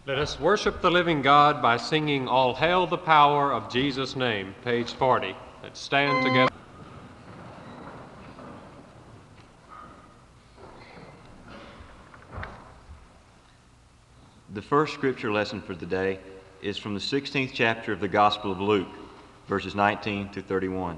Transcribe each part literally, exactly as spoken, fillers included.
Let us worship the living God by singing All Hail the Power of Jesus' Name, page forty. Let's stand together. The first scripture lesson for the day is from the sixteenth chapter of the Gospel of Luke, verses nineteen to thirty-one.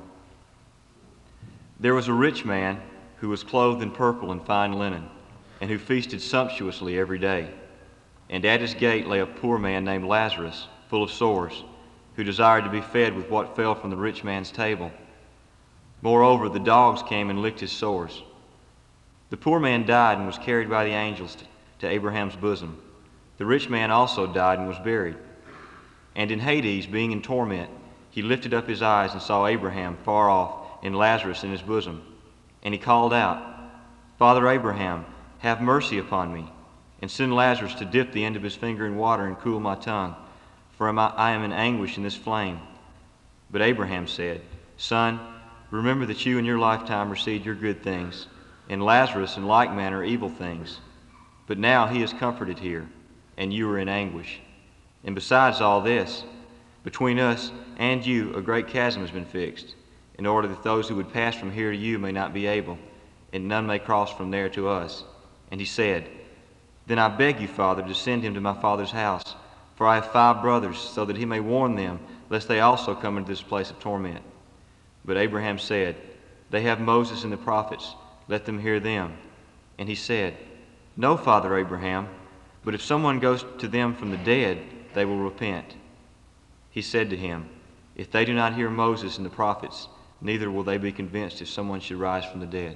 There was a rich man who was clothed in purple and fine linen, and who feasted sumptuously every day. And at his gate lay a poor man named Lazarus, full of sores, who desired to be fed with what fell from the rich man's table. Moreover, the dogs came and licked his sores. The poor man died and was carried by the angels to, to Abraham's bosom. The rich man also died and was buried. And in Hades, being in torment, he lifted up his eyes and saw Abraham far off and Lazarus in his bosom. And he called out, Father Abraham, have mercy upon me, and send Lazarus to dip the end of his finger in water and cool my tongue, for I am in anguish in this flame. But Abraham said, Son, remember that you in your lifetime received your good things, and Lazarus in like manner evil things. But now he is comforted here, and you are in anguish. And besides all this, between us and you a great chasm has been fixed, in order that those who would pass from here to you may not be able, and none may cross from there to us. And he said, Then I beg you, Father, to send him to my father's house, for I have five brothers, so that he may warn them, lest they also come into this place of torment. But Abraham said, They have Moses and the prophets, let them hear them. And he said, No, Father Abraham, but if someone goes to them from the dead, they will repent. He said to him, If they do not hear Moses and the prophets, neither will they be convinced if someone should rise from the dead.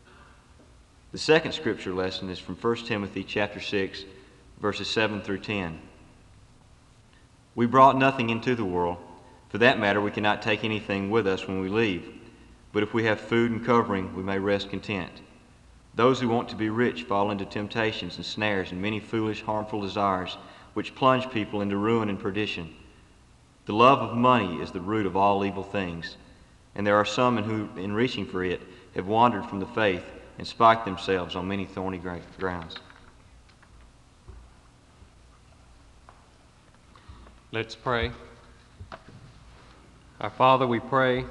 The second scripture lesson is from First Timothy chapter six, verses seven through ten. We brought nothing into the world. For that matter, we cannot take anything with us when we leave. But if we have food and covering, we may rest content. Those who want to be rich fall into temptations and snares and many foolish, harmful desires, which plunge people into ruin and perdition. The love of money is the root of all evil things, and there are some who, in reaching for it, have wandered from the faith and spiked themselves on many thorny grounds. Let's pray. Our Father, we pray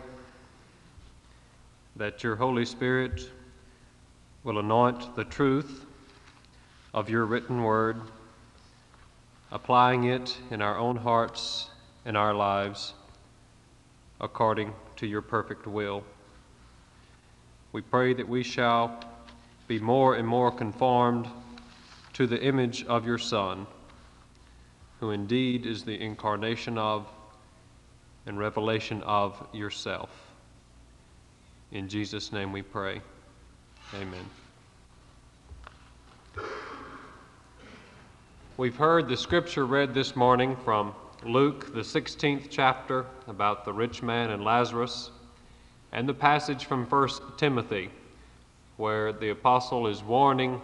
that your Holy Spirit will anoint the truth of your written word, applying it in our own hearts and our lives according to your perfect will. We pray that we shall be more and more conformed to the image of your Son, who indeed is the incarnation of and revelation of yourself. In Jesus' name we pray. Amen. We've heard the scripture read this morning from Luke, the sixteenth chapter, about the rich man and Lazarus, and the passage from First Timothy, where the apostle is warning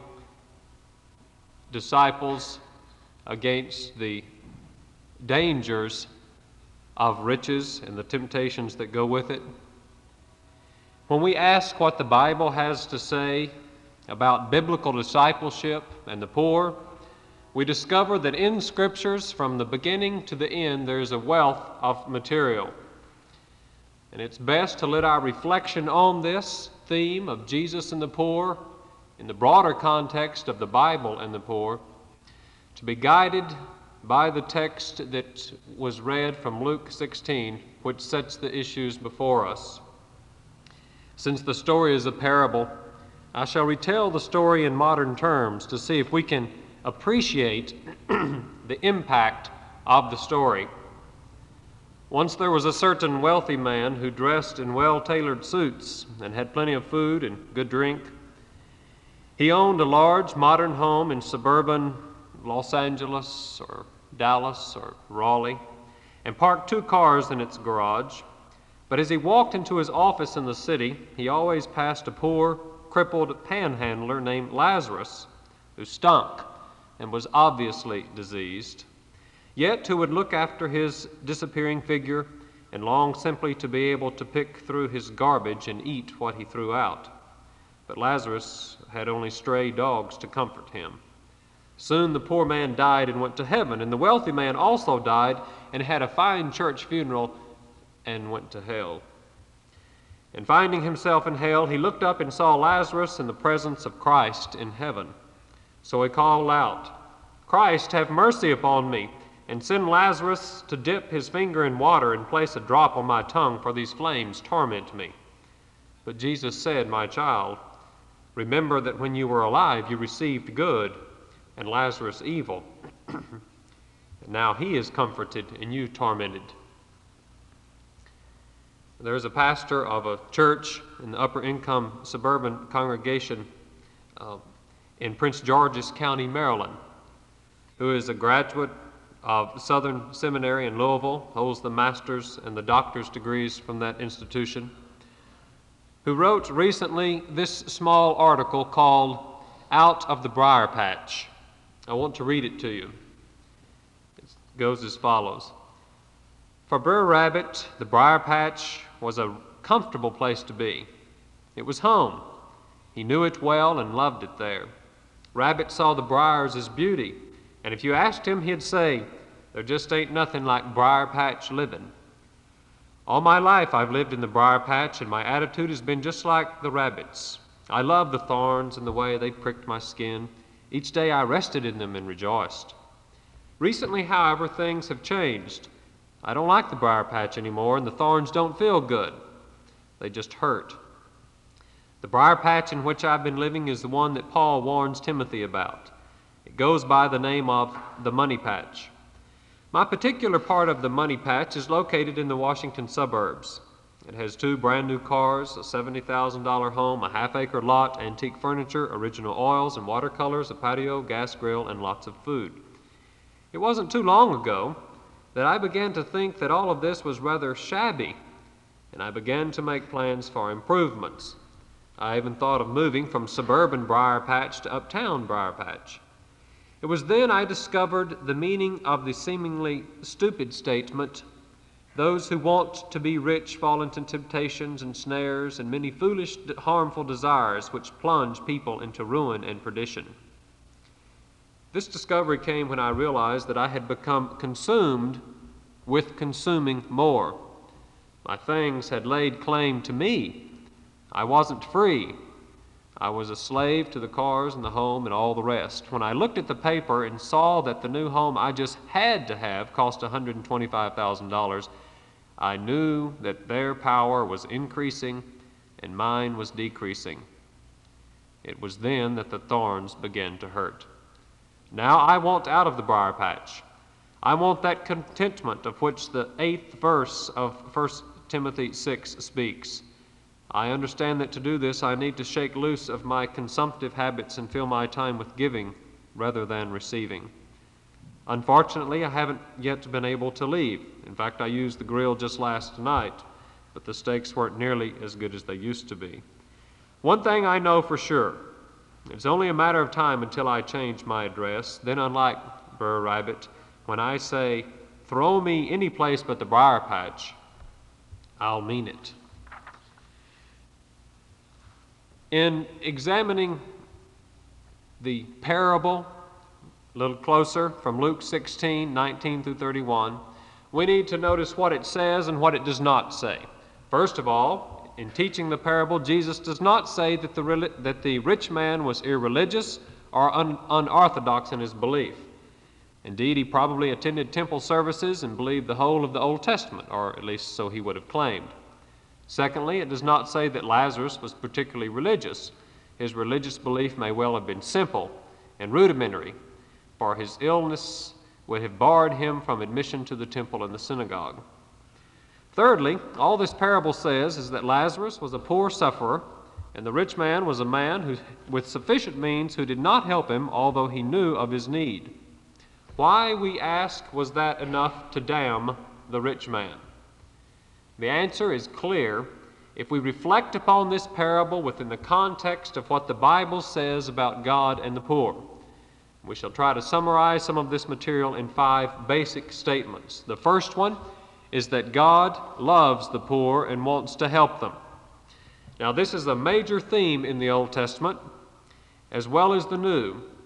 disciples against the dangers of riches and the temptations that go with it. When we ask what the Bible has to say about biblical discipleship and the poor, we discover that in Scriptures, from the beginning to the end, there's a wealth of material. And it's best to let our reflection on this theme of Jesus and the poor, in the broader context of the Bible and the poor, to be guided by the text that was read from Luke sixteen, which sets the issues before us. Since the story is a parable, I shall retell the story in modern terms to see if we can appreciate the impact of the story. Once there was a certain wealthy man who dressed in well-tailored suits and had plenty of food and good drink. He owned a large modern home in suburban Los Angeles or Dallas or Raleigh and parked two cars in its garage. But as he walked into his office in the city, he always passed a poor, crippled panhandler named Lazarus, who stunk and was obviously diseased, yet who would look after his disappearing figure and long simply to be able to pick through his garbage and eat what he threw out. But Lazarus had only stray dogs to comfort him. Soon the poor man died and went to heaven, and the wealthy man also died and had a fine church funeral and went to hell. And finding himself in hell, he looked up and saw Lazarus in the presence of Christ in heaven. So he called out, "Christ, have mercy upon me, and send Lazarus to dip his finger in water and place a drop on my tongue, for these flames torment me." But Jesus said, "My child, remember that when you were alive you received good, and Lazarus evil. And now he is comforted, and you tormented." There is a pastor of a church in the upper income suburban congregation uh, in Prince George's County, Maryland, who is a graduate of Southern Seminary in Louisville, holds the master's and the doctor's degrees from that institution, who wrote recently this small article called "Out of the Briar Patch." I want to read it to you. It goes as follows. For Brer Rabbit, the briar patch was a comfortable place to be. It was home. He knew it well and loved it there. Rabbit saw the briars as beauty, and if you asked him, he'd say, "There just ain't nothing like briar patch living." All my life I've lived in the briar patch, and my attitude has been just like the rabbit's. I loved the thorns and the way they pricked my skin. Each day I rested in them and rejoiced. Recently, however, things have changed. I don't like the briar patch anymore, and the thorns don't feel good. They just hurt. The briar patch in which I've been living is the one that Paul warns Timothy about. It goes by the name of the money patch. My particular part of the money patch is located in the Washington suburbs. It has two brand new cars, a seventy thousand dollar home, a half-acre lot, antique furniture, original oils and watercolors, a patio, gas grill, and lots of food. It wasn't too long ago that I began to think that all of this was rather shabby, and I began to make plans for improvements. I even thought of moving from suburban Briar Patch to uptown Briar Patch. It was then I discovered the meaning of the seemingly stupid statement, "Those who want to be rich fall into temptations and snares and many foolish, harmful desires which plunge people into ruin and perdition." This discovery came when I realized that I had become consumed with consuming more. My things had laid claim to me. I wasn't free. I was a slave to the cars and the home and all the rest. When I looked at the paper and saw that the new home I just had to have cost one hundred twenty-five thousand dollars, I knew that their power was increasing and mine was decreasing. It was then that the thorns began to hurt. Now I want out of the briar patch. I want that contentment of which the eighth verse of First Timothy six speaks. I understand that to do this I need to shake loose of my consumptive habits and fill my time with giving rather than receiving. Unfortunately, I haven't yet been able to leave. In fact, I used the grill just last night, but the steaks weren't nearly as good as they used to be. One thing I know for sure, it's only a matter of time until I change my address. Then, unlike Brer Rabbit, when I say, "Throw me any place but the briar patch," I'll mean it. In examining the parable a little closer from Luke sixteen, nineteen through thirty-one, we need to notice what it says and what it does not say. First of all, in teaching the parable, Jesus does not say that the, that the rich man was irreligious or un, unorthodox in his belief. Indeed, he probably attended temple services and believed the whole of the Old Testament, or at least so he would have claimed. Secondly, it does not say that Lazarus was particularly religious. His religious belief may well have been simple and rudimentary, for his illness would have barred him from admission to the temple and the synagogue. Thirdly, all this parable says is that Lazarus was a poor sufferer, and the rich man was a man who, with sufficient means, who did not help him, although he knew of his need. Why, we ask, was that enough to damn the rich man? The answer is clear if we reflect upon this parable within the context of what the Bible says about God and the poor. We shall try to summarize some of this material in five basic statements. The first one is that God loves the poor and wants to help them. Now, this is a major theme in the Old Testament as well as the New.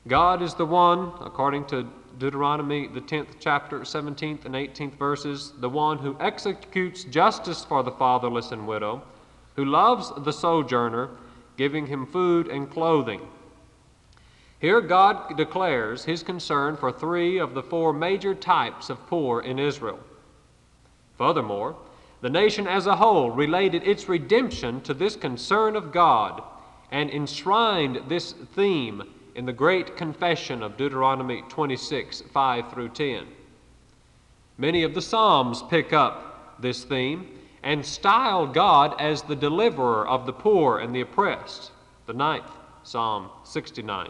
God is the one, according to Deuteronomy, the tenth chapter, seventeenth and eighteenth verses, the one who executes justice for the fatherless and widow, who loves the sojourner, giving him food and clothing. Here God declares his concern for three of the four major types of poor in Israel. Furthermore, the nation as a whole related its redemption to this concern of God and enshrined this theme in the great confession of Deuteronomy twenty-six, five through ten. Many of the Psalms pick up this theme and style God as the deliverer of the poor and the oppressed, the ninth Psalm, sixty-ninth.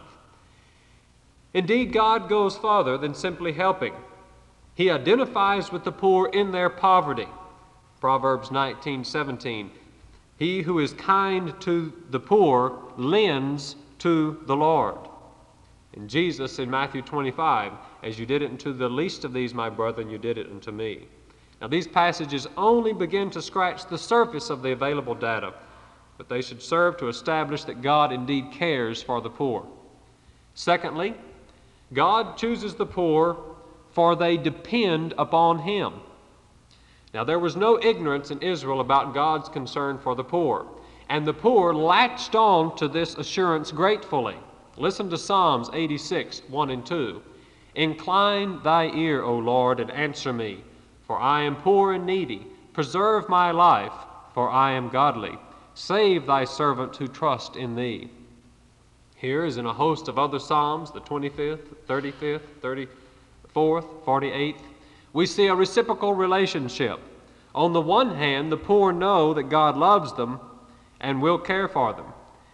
Indeed, God goes farther than simply helping. He identifies with the poor in their poverty. Proverbs nineteen, seventeen. He who is kind to the poor lends to the Lord. And Jesus in Matthew twenty-five, as you did it unto the least of these, my brethren, you did it unto me. Now these passages only begin to scratch the surface of the available data, but they should serve to establish that God indeed cares for the poor. Secondly, God chooses the poor, for they depend upon him. Now there was no ignorance in Israel about God's concern for the poor, and the poor latched on to this assurance gratefully. Listen to Psalms eighty-six, one and two. Incline thy ear, O Lord, and answer me, for I am poor and needy. Preserve my life, for I am godly. Save thy servant who trust in thee. Here, as in a host of other Psalms, the twenty-fifth, thirty-fifth, thirty-fourth, forty-eighth, we see a reciprocal relationship. On the one hand, the poor know that God loves them and will care for them.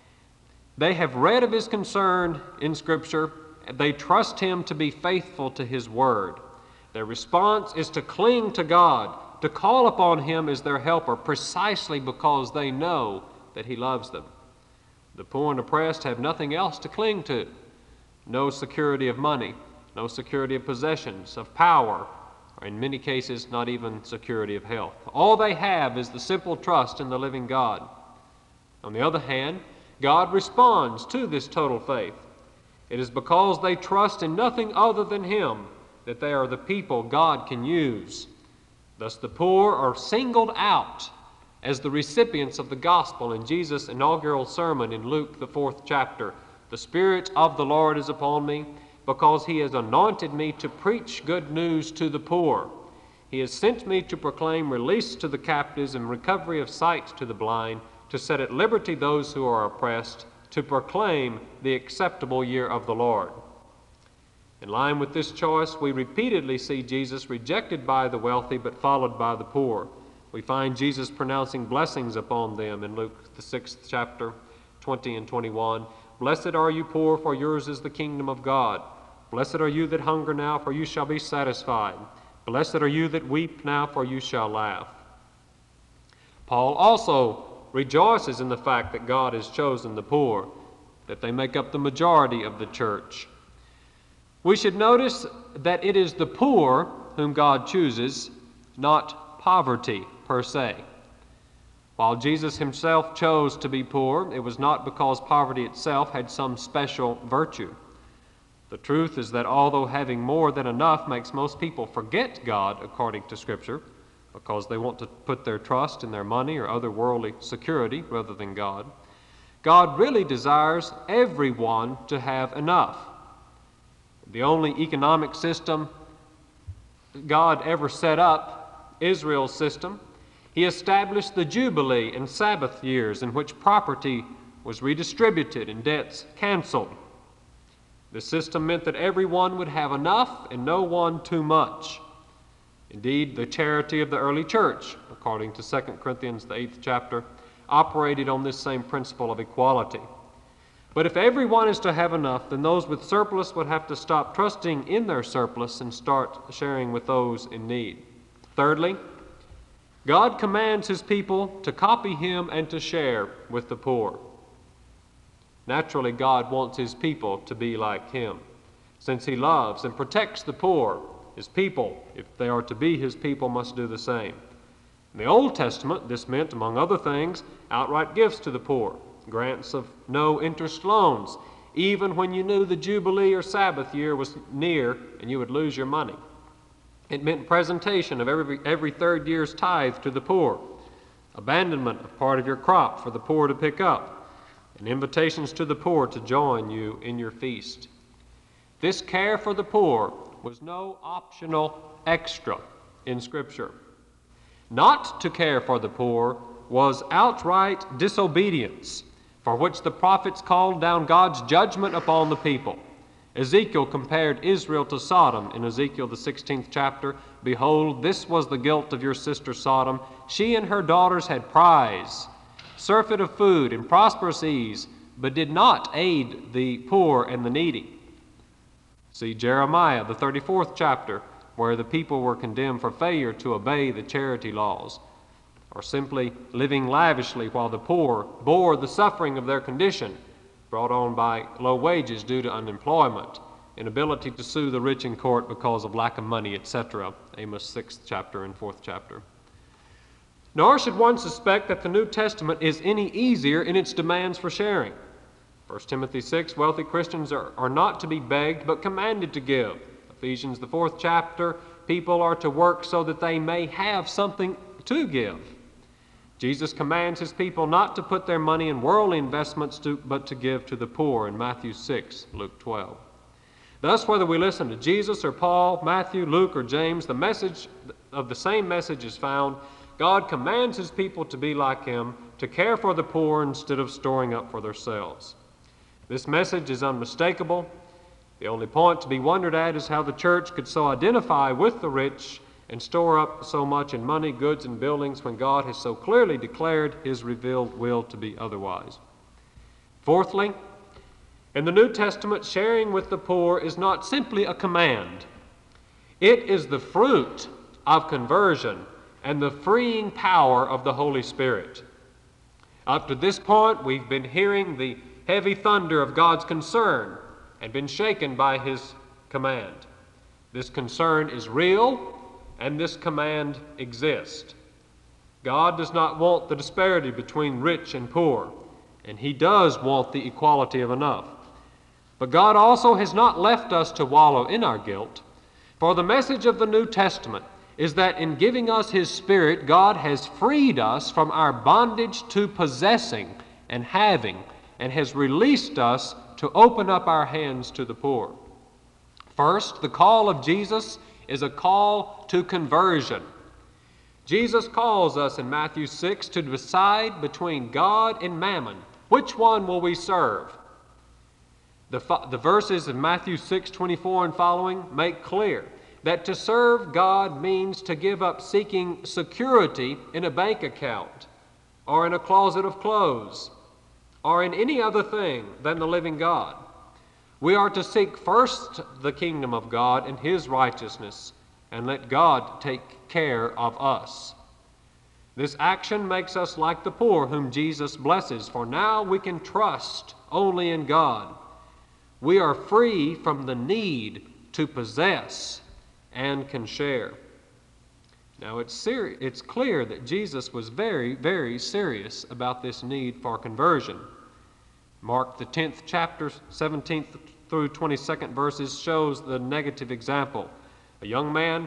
They have read of his concern in Scripture. They trust him to be faithful to his word. Their response is to cling to God, to call upon him as their helper, precisely because they know that he loves them. The poor and oppressed have nothing else to cling to. No security of money, no security of possessions, of power, or in many cases, not even security of health. All they have is the simple trust in the living God. On the other hand, God responds to this total faith. It is because they trust in nothing other than him that they are the people God can use. Thus the poor are singled out as the recipients of the gospel in Jesus' inaugural sermon in Luke, the fourth chapter. The Spirit of the Lord is upon me, because he has anointed me to preach good news to the poor. He has sent me to proclaim release to the captives and recovery of sight to the blind, to set at liberty those who are oppressed, to proclaim the acceptable year of the Lord. In line with this choice, we repeatedly see Jesus rejected by the wealthy but followed by the poor. We find Jesus pronouncing blessings upon them in Luke, the sixth chapter, twenty and twenty-one. Blessed are you poor, for yours is the kingdom of God. Blessed are you that hunger now, for you shall be satisfied. Blessed are you that weep now, for you shall laugh. Paul also rejoices in the fact that God has chosen the poor, that they make up the majority of the church. We should notice that it is the poor whom God chooses, not poverty per se. While Jesus himself chose to be poor, it was not because poverty itself had some special virtue. The truth is that although having more than enough makes most people forget God, according to Scripture, because they want to put their trust in their money or other worldly security rather than God, God really desires everyone to have enough. The only economic system God ever set up, Israel's system, he established the Jubilee and Sabbath years in which property was redistributed and debts canceled. The system meant that everyone would have enough and no one too much. Indeed, the charity of the early church, according to Second Corinthians, the eighth chapter, operated on this same principle of equality. But if everyone is to have enough, then those with surplus would have to stop trusting in their surplus and start sharing with those in need. Thirdly, God commands his people to copy him and to share with the poor. Naturally, God wants his people to be like him, since he loves and protects the poor. His people, if they are to be his people, must do the same. In the Old Testament, this meant, among other things, outright gifts to the poor, grants of no-interest loans, even when you knew the Jubilee or Sabbath year was near and you would lose your money. It meant presentation of every, every third year's tithe to the poor, abandonment of part of your crop for the poor to pick up, and invitations to the poor to join you in your feast. This care for the poor was no optional extra in Scripture. Not to care for the poor was outright disobedience, for which the prophets called down God's judgment upon the people. Ezekiel compared Israel to Sodom in Ezekiel the sixteenth chapter. Behold, this was the guilt of your sister Sodom. She and her daughters had prize, surfeit of food, and prosperous ease, but did not aid the poor and the needy. See Jeremiah the thirty-fourth chapter, where the people were condemned for failure to obey the charity laws, or simply living lavishly while the poor bore the suffering of their condition, brought on by low wages due to unemployment, inability to sue the rich in court because of lack of money, et cetera. Amos sixth chapter and fourth chapter. Nor should one suspect that the New Testament is any easier in its demands for sharing. First Timothy six, wealthy Christians are, are not to be begged but commanded to give. Ephesians the fourth chapter, people are to work so that they may have something to give. Jesus commands his people not to put their money in worldly investments, to, but to give to the poor in Matthew six, Luke twelve. Thus, whether we listen to Jesus or Paul, Matthew, Luke, or James, the message of the same message is found. God commands his people to be like him, to care for the poor instead of storing up for themselves. This message is unmistakable. The only point to be wondered at is how the church could so identify with the rich and store up so much in money, goods, and buildings when God has so clearly declared his revealed will to be otherwise. Fourthly, in the New Testament, sharing with the poor is not simply a command. It is the fruit of conversion and the freeing power of the Holy Spirit. Up to this point, we've been hearing the heavy thunder of God's concern and been shaken by his command. This concern is real, and this command exists. God does not want the disparity between rich and poor, and he does want the equality of enough. But God also has not left us to wallow in our guilt, for the message of the New Testament is that in giving us his Spirit, God has freed us from our bondage to possessing and having, and has released us to open up our hands to the poor. First, the call of Jesus is a call to conversion. Jesus calls us in Matthew six to decide between God and mammon. Which one will we serve? The, the verses in Matthew six twenty-four and following make clear that to serve God means to give up seeking security in a bank account or in a closet of clothes or in any other thing than the living God. We are to seek first the kingdom of God and his righteousness, and let God take care of us. This action makes us like the poor whom Jesus blesses, for now we can trust only in God. We are free from the need to possess and can share. Now it's, seri- it's clear that Jesus was very, very serious about this need for conversion. Mark the tenth chapter, seventeenth through twenty-second verses shows the negative example. A young man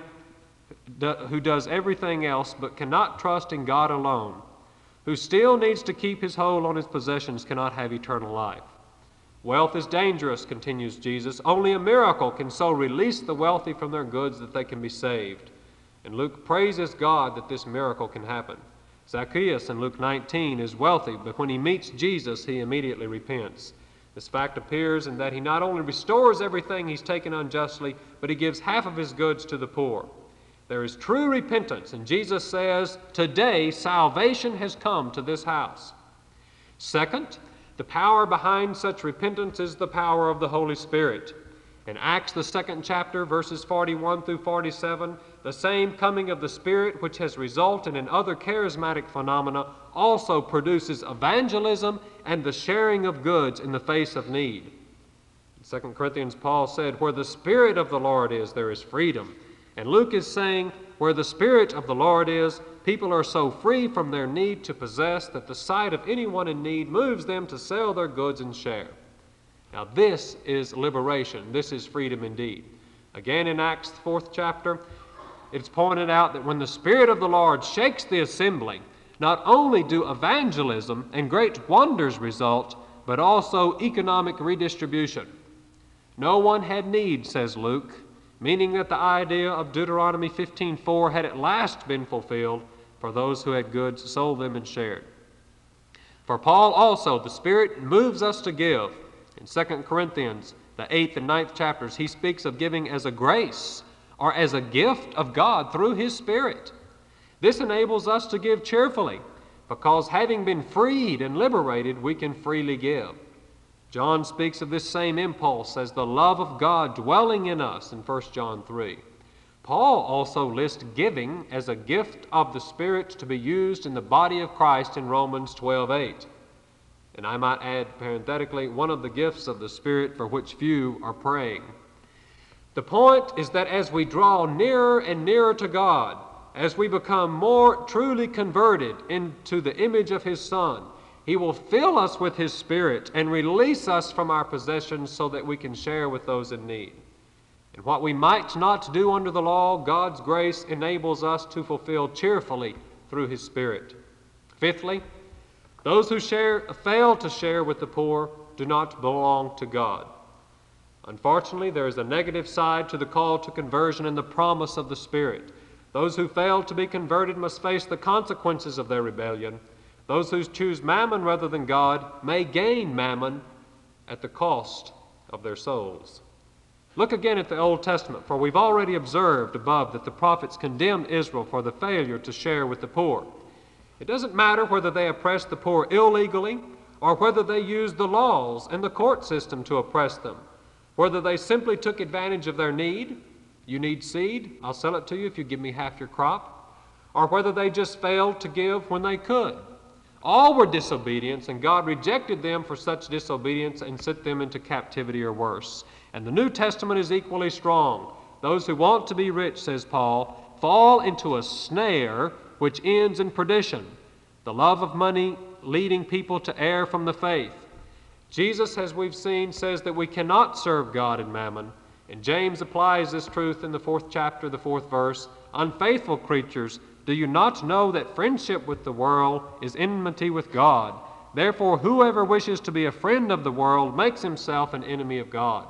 who does everything else but cannot trust in God alone, who still needs to keep his hold on his possessions, cannot have eternal life. Wealth is dangerous, continues Jesus. Only a miracle can so release the wealthy from their goods that they can be saved. And Luke praises God that this miracle can happen. Zacchaeus in Luke nineteen is wealthy, but when he meets Jesus, he immediately repents. This fact appears in that he not only restores everything he's taken unjustly, but he gives half of his goods to the poor. There is true repentance, and Jesus says, today salvation has come to this house. Second, the power behind such repentance is the power of the Holy Spirit. In Acts, the second chapter, verses forty-one through forty-seven, the same coming of the Spirit which has resulted in other charismatic phenomena also produces evangelism and the sharing of goods in the face of need. In Second Corinthians, Paul said, where the Spirit of the Lord is, there is freedom. And Luke is saying, where the Spirit of the Lord is, people are so free from their need to possess that the sight of anyone in need moves them to sell their goods and share. Now this is liberation. This is freedom indeed. Again in Acts the fourth chapter, it's pointed out that when the Spirit of the Lord shakes the assembly, not only do evangelism and great wonders result, but also economic redistribution. No one had need, says Luke, meaning that the idea of Deuteronomy fifteen four had at last been fulfilled, for those who had goods sold them and shared. For Paul also, the Spirit moves us to give. In Second Corinthians, the eighth and ninth chapters, he speaks of giving as a grace or as a gift of God through His Spirit. This enables us to give cheerfully, because having been freed and liberated, we can freely give. John speaks of this same impulse as the love of God dwelling in us in First John three. Paul also lists giving as a gift of the Spirit to be used in the body of Christ in Romans twelve eight. And I might add parenthetically, one of the gifts of the Spirit for which few are praying. The point is that as we draw nearer and nearer to God, as we become more truly converted into the image of His Son, He will fill us with His Spirit and release us from our possessions so that we can share with those in need. And what we might not do under the law, God's grace enables us to fulfill cheerfully through His Spirit. Fifthly, those who share, fail to share with the poor do not belong to God. Unfortunately, there is a negative side to the call to conversion and the promise of the Spirit. Those who fail to be converted must face the consequences of their rebellion. Those who choose mammon rather than God may gain mammon at the cost of their souls. Look again at the Old Testament, for we've already observed above that the prophets condemned Israel for the failure to share with the poor. It doesn't matter whether they oppressed the poor illegally or whether they used the laws and the court system to oppress them, whether they simply took advantage of their need. You need seed, I'll sell it to you if you give me half your crop. Or whether they just failed to give when they could. All were disobedience, and God rejected them for such disobedience and sent them into captivity or worse. And the New Testament is equally strong. Those who want to be rich, says Paul, fall into a snare which ends in perdition, the love of money leading people to err from the faith. Jesus, as we've seen, says that we cannot serve God and mammon. And James applies this truth in the fourth chapter, the fourth verse. Unfaithful creatures, do you not know that friendship with the world is enmity with God? Therefore, whoever wishes to be a friend of the world makes himself an enemy of God.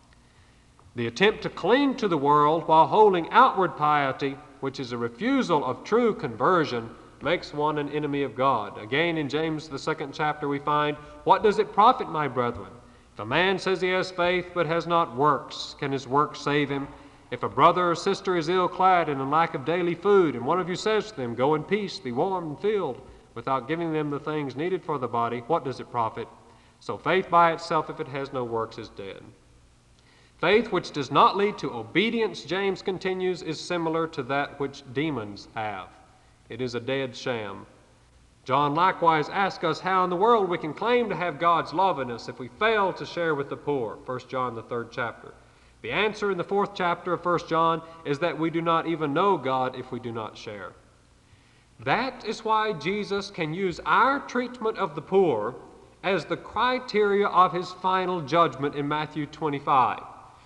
The attempt to cling to the world while holding outward piety, which is a refusal of true conversion, makes one an enemy of God. Again, in James, the second chapter, we find, what does it profit, my brethren? If a man says he has faith but has not works, can his works save him? If a brother or sister is ill-clad and in lack of daily food, and one of you says to them, go in peace, be warm and filled, without giving them the things needed for the body, what does it profit? So faith by itself, if it has no works, is dead. Faith which does not lead to obedience, James continues, is similar to that which demons have. It is a dead sham. John likewise asks us how in the world we can claim to have God's love in us if we fail to share with the poor, First John, the third chapter. The answer in the fourth chapter of First John is that we do not even know God if we do not share. That is why Jesus can use our treatment of the poor as the criteria of His final judgment in Matthew twenty-five.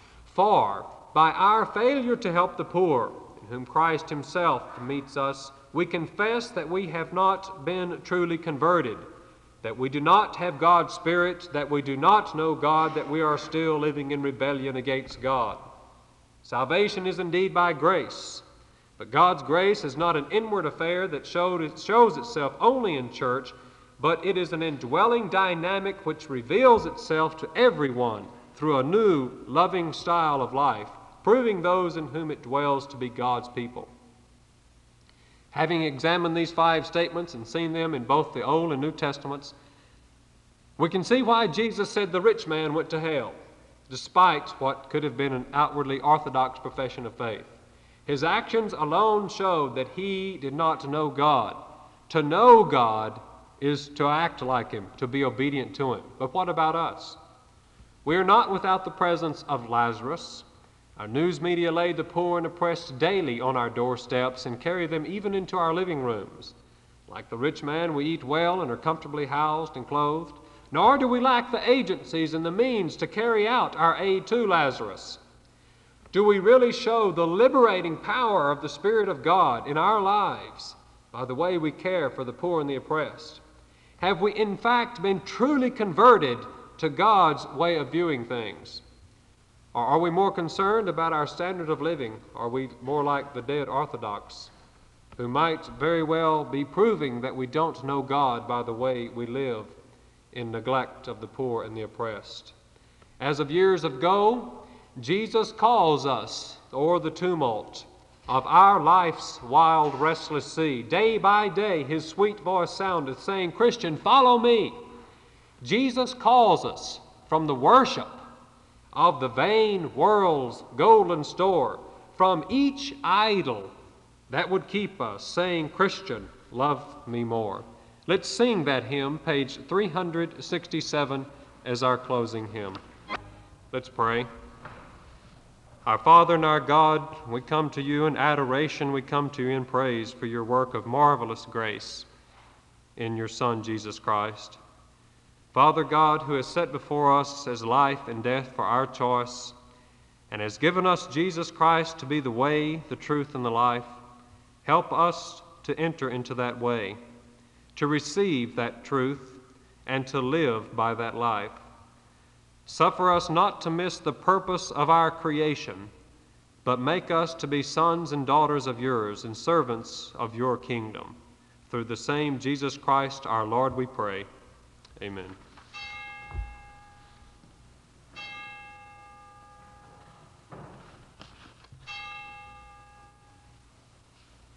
For by our failure to help the poor, in whom Christ Himself meets us, we confess that we have not been truly converted, that we do not have God's Spirit, that we do not know God, that we are still living in rebellion against God. Salvation is indeed by grace, but God's grace is not an inward affair that showed, it shows itself only in church, but it is an indwelling dynamic which reveals itself to everyone through a new, loving style of life, proving those in whom it dwells to be God's people. Having examined these five statements and seen them in both the Old and New Testaments, we can see why Jesus said the rich man went to hell, despite what could have been an outwardly orthodox profession of faith. His actions alone showed that he did not know God. To know God is to act like Him, to be obedient to Him. But what about us? We are not without the presence of Lazarus. Our news media lay the poor and oppressed daily on our doorsteps and carry them even into our living rooms. Like the rich man, we eat well and are comfortably housed and clothed. nor do we lack the agencies and the means to carry out our aid to Lazarus. Do we really show the liberating power of the Spirit of God in our lives by the way we care for the poor and the oppressed? Have we in fact been truly converted to God's way of viewing things? Or are we more concerned about our standard of living? Are we more like the dead Orthodox, who might very well be proving that we don't know God by the way we live in neglect of the poor and the oppressed? As of years ago, Jesus calls us o'er the tumult of our life's wild, restless sea. Day by day, his sweet voice soundeth, saying, Christian, follow me. Jesus calls us from the worship of the vain world's golden store, from each idol that would keep us, saying, Christian, love me more. Let's sing that hymn, page three hundred sixty-seven, as our closing hymn. Let's pray. Our Father and our God, we come to you in adoration, we come to you in praise for your work of marvelous grace in your Son, Jesus Christ. Father God, who has set before us as life and death for our choice, and has given us Jesus Christ to be the way, the truth, and the life, help us to enter into that way, to receive that truth, and to live by that life. Suffer us not to miss the purpose of our creation, but make us to be sons and daughters of yours and servants of your kingdom. Through the same Jesus Christ our Lord we pray. Amen.